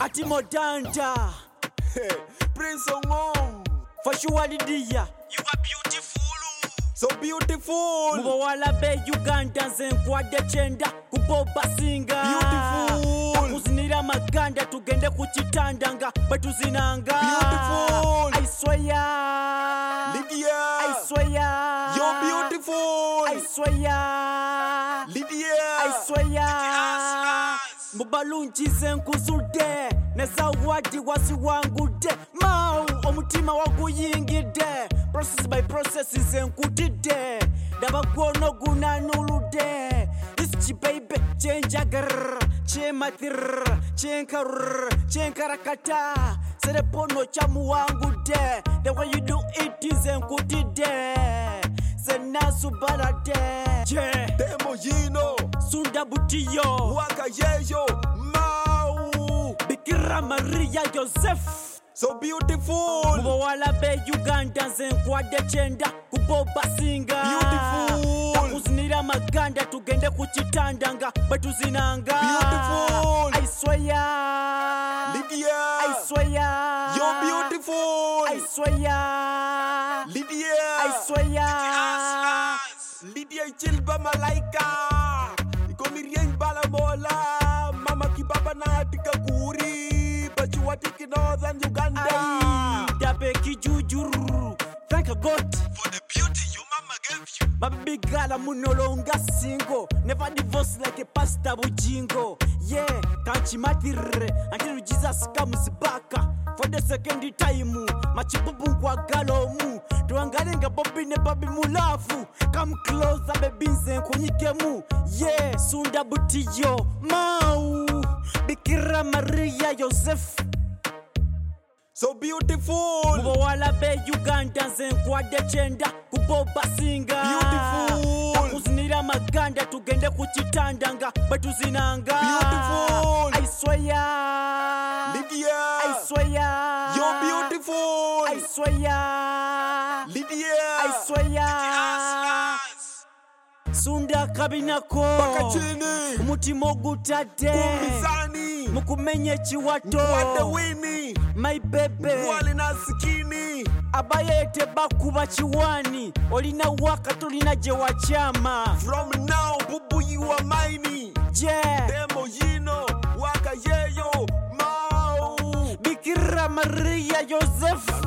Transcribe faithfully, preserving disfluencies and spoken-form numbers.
Ati Modanda Prince Ongom. For sure Lydia, You are beautiful. So beautiful. Mubo wala be Uganda nzenkwade chenda kuboba singa. Beautiful. Takuzinira maganda tugende kuchitanda nga betuzinanga. Beautiful. I swear Lydia. I swear You're beautiful. I swear Lydia. I swear Mubalunchi zenkuzude nezawadi wasiwangude mau omutima waguyingide process by process zenkutide dabagono gunanulude this baby chenjagar chematir chenkar chenkarakata serepono chamuwangude the way you do it is zenkutide zenasu balade je Demo Yino. Sunda Butiyo Waka Yeyo. Mau. Bikira Maria Joseph So beautiful. Mubo wala be Uganda nzenkwade chenda kuboba singa. Beautiful. Takuzinira maganda tugende kuchitanda nga betuzinanga. Beautiful. I swear Lydia. I swear You're beautiful. I swear Lydia. I swear Lydia Chilba Malaika. Ikomiriyen Balamola. Mama Kibaba Natika Kuri. But you are taking northern Uganda. Ay, dabe kijujuru. Thank God For the beauty your mama gave you. baby girl amunolonga single. Never divorce like a pastor bujingo. Yeah, kanchimatire until Jesus comes back. For the second time, machibubu kwa galomu. Tuangalenga bobi ne babi mulafu. Come closer baby nze kunyikemu. Yeah, Sunda Butiyo mau Bikira Maria Joseph So beautiful. Mubo wala be Uganda nzenkwade chenda kuboba singa. Beautiful. Takuzinira maganda tugende kuchitanda nga betuzinanga. Beautiful. I swear Lydia. I swear You're beautiful. I swear Lydia. I swear Sunda kabinako Bakachini. umutima ogutadde Kumisani. mukumenye chiwato Wade Winnie. my baby Wali na sikini. abayete bakuba chiwani olina waka tulina je wachama From now, bubu you are mine. je Demo Yino. Waka Yeyo. Mau. Bikira Maria Joseph